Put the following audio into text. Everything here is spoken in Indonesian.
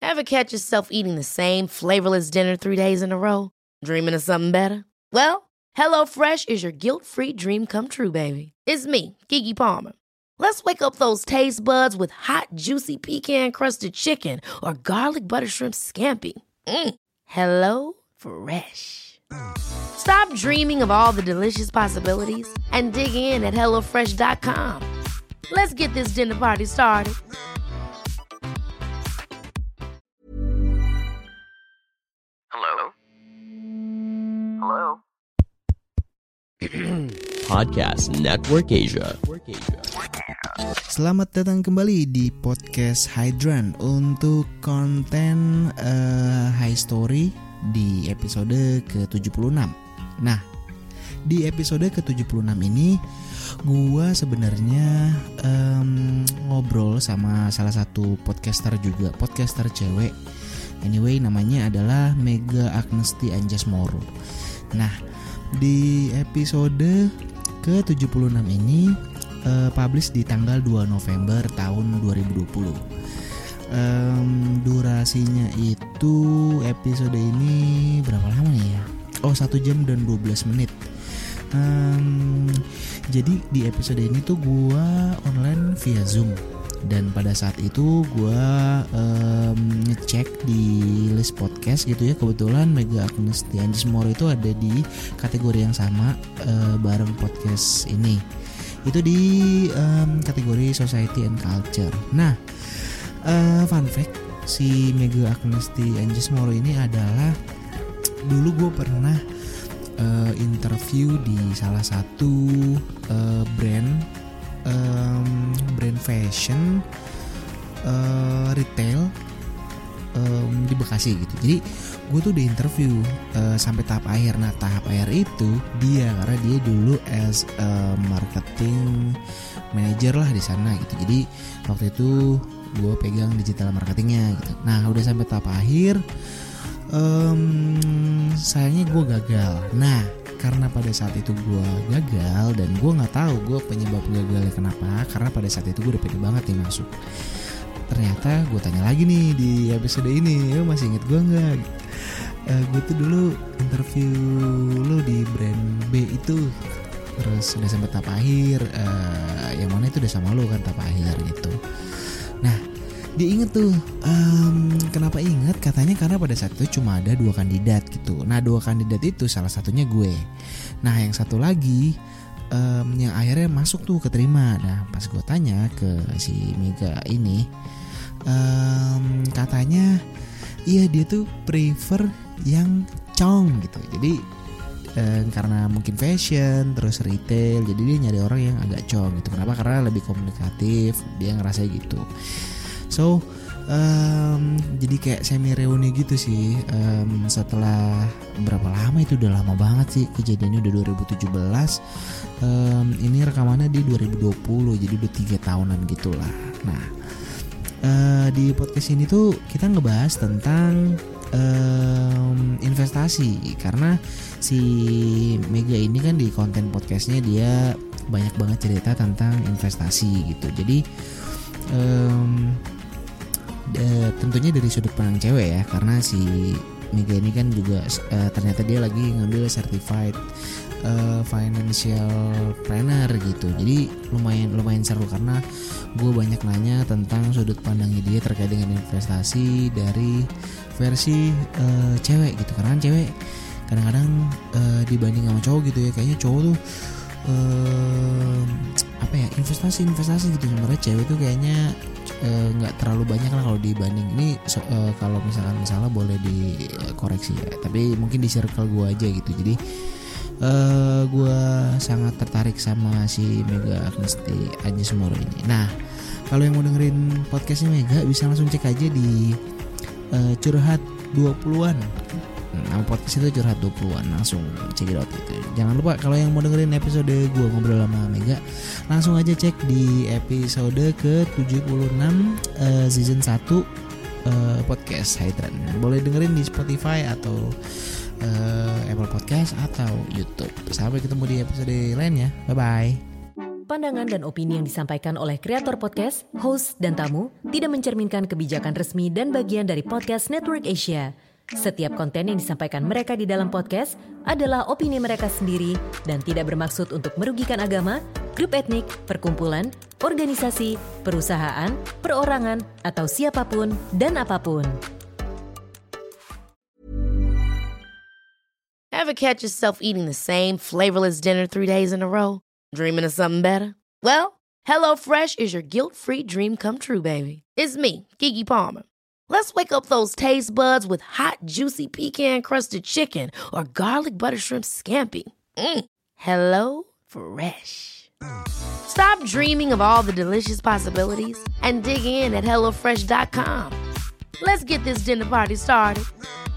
Ever catch yourself eating the same flavorless dinner 3 days in a row? Dreaming of something better? Well, HelloFresh is your guilt-free dream come true, baby. It's me, Keke Palmer. Let's wake up those taste buds with hot, juicy pecan-crusted chicken or garlic butter shrimp scampi. Hello Fresh. Stop dreaming of all the delicious possibilities and dig in at HelloFresh.com. Let's get this dinner party started. Hello? Hello? Podcast Network Asia. Selamat datang kembali di podcast Hydran untuk konten High Story di episode ke-76. Nah, di episode ke-76 ini gua sebenarnya ngobrol sama salah satu podcaster juga, podcaster cewek. Anyway, namanya adalah Mega Agnesti Anjasmoro. Nah, di episode ke-76 ini publish di tanggal 2 November tahun 2020. Durasinya itu episode ini berapa lama nih ya? 1 jam dan 12 menit. Jadi di episode ini tuh gua online via Zoom. Dan pada saat itu gue ngecek di list podcast gitu ya. Kebetulan Mega Agnesti Anjasmoro itu ada di kategori yang sama bareng podcast ini. Itu di kategori Society and Culture. Nah, fun fact, si Mega Agnesti Anjasmoro ini adalah dulu gue pernah interview di salah satu brand fashion retail di Bekasi gitu. Jadi gue tuh udah interview sampai tahap akhir. Nah, tahap akhir itu karena dia dulu as marketing manager lah di sana gitu. Jadi waktu itu gue pegang digital marketingnya gitu. Nah, udah sampai tahap akhir, sayangnya gue gagal. Nah, karena pada saat itu gue gagal dan gue nggak tahu gue penyebab gagalnya kenapa, karena pada saat itu gue udah pede banget nih masuk. Ternyata gue tanya lagi nih di episode ini, lo masih inget gue nggak? Gue tuh dulu interview lo di brand B itu, terus udah sampai tahap akhir, yang mana itu udah sama lo kan tahap akhir gitu. Nah, dia inget tuh, kenapa inget? Katanya karena pada saat itu cuma ada 2 kandidat gitu. Nah, 2 kandidat itu salah satunya gue. Nah, yang satu lagi yang akhirnya masuk tuh keterima. Nah, pas gue tanya ke si Mega ini, katanya iya dia tuh prefer yang cong gitu. Jadi karena mungkin fashion terus retail, jadi dia nyari orang yang agak cong gitu. Kenapa? Karena lebih komunikatif, dia ngerasa gitu. So, jadi kayak semi reuni gitu sih. Setelah berapa lama itu, udah lama banget sih kejadiannya, udah 2017. Ini rekamannya di 2020, jadi udah 3 tahunan gitulah. Nah, di podcast ini tuh kita ngebahas tentang investasi, karena si Mega ini kan di konten podcastnya dia banyak banget cerita tentang investasi gitu. Jadi tentunya dari sudut pandang cewek ya, karena si Mega ini kan juga ternyata dia lagi ngambil certified financial planner gitu. Jadi lumayan seru karena gue banyak nanya tentang sudut pandangnya dia terkait dengan investasi dari versi cewek gitu. Karena cewek kadang-kadang dibanding sama cowok gitu ya, kayaknya cowok tuh investasi gitu. Sebenarnya cewek tuh kayaknya nggak terlalu banyak lah kalau dibanding ini. Kalau misalkan salah boleh dikoreksi ya, tapi mungkin di circle gue aja gitu. Jadi gue sangat tertarik sama si Mega Agnesti Anjasmoro ini. Nah, kalau yang mau dengerin podcastnya Mega bisa langsung cek aja di Curhat 20-an. Nama podcast itu Curhat 20-an, langsung check it out gitu. Jangan lupa kalau yang mau dengerin episode gue ngobrol sama Mega, langsung aja cek di episode ke-76 season 1 podcast Hydran. Boleh dengerin di Spotify atau Apple Podcast atau YouTube. Sampai ketemu di episode lainnya. Bye bye. Pandangan dan opini yang disampaikan oleh kreator podcast, host, dan tamu tidak mencerminkan kebijakan resmi dan bagian dari Podcast Network Asia. Setiap konten yang disampaikan mereka di dalam podcast adalah opini mereka sendiri dan tidak bermaksud untuk merugikan agama, grup etnik, perkumpulan, organisasi, perusahaan, perorangan, atau siapapun dan apapun. Ever catch yourself eating the same flavorless dinner 3 days in a row? Dreaming of something better? Well, HelloFresh is your guilt-free dream come true, baby. It's me, Keke Palmer. Let's wake up those taste buds with hot, juicy pecan-crusted chicken or garlic butter shrimp scampi. Hello Fresh. Stop dreaming of all the delicious possibilities and dig in at HelloFresh.com. Let's get this dinner party started.